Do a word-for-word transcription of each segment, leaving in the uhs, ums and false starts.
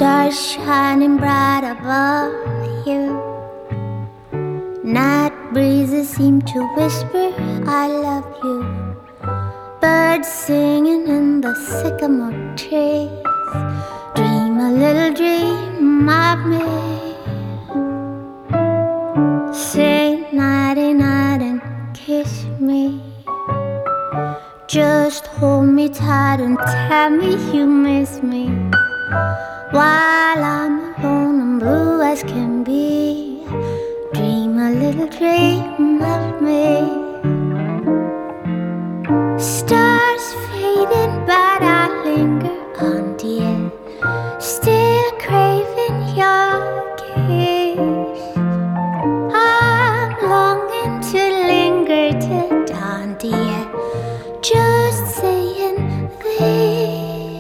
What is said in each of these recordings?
Stars shining bright above you. Night breezes seem to whisper, I love you. Birds singing in the sycamore trees. Dream a little dream of me. Say nighty night and kiss me. Just hold me tight and tell me you miss me. While I'm alone and blue as can be, dream a little dream of me. Stars fading, but I linger on, dear, still craving your kiss. I'm longing to linger till dawn, dear, just saying this.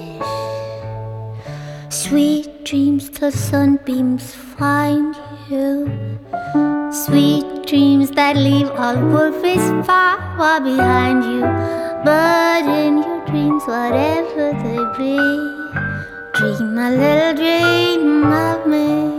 Sweet dreams till sunbeams find you. Sweet dreams that leave all worries far, far behind you. But in your dreams, whatever they be, dream a little dream of me.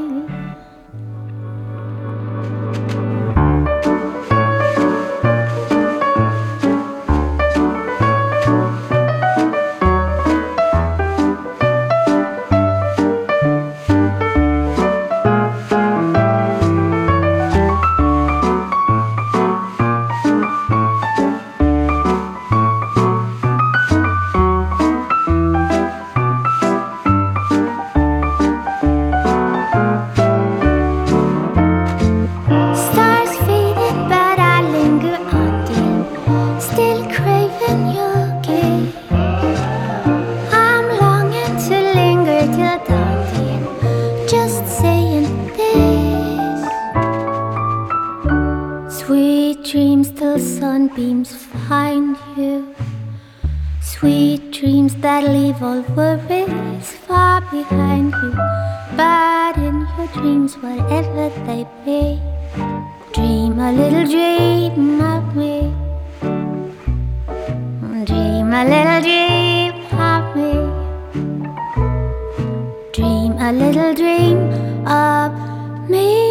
Sweet dreams till sunbeams find you. Sweet dreams that leave all worries far behind you. But in your dreams, whatever they be, dream a little dream of me. Dream a little dream of me. Dream a little dream of me.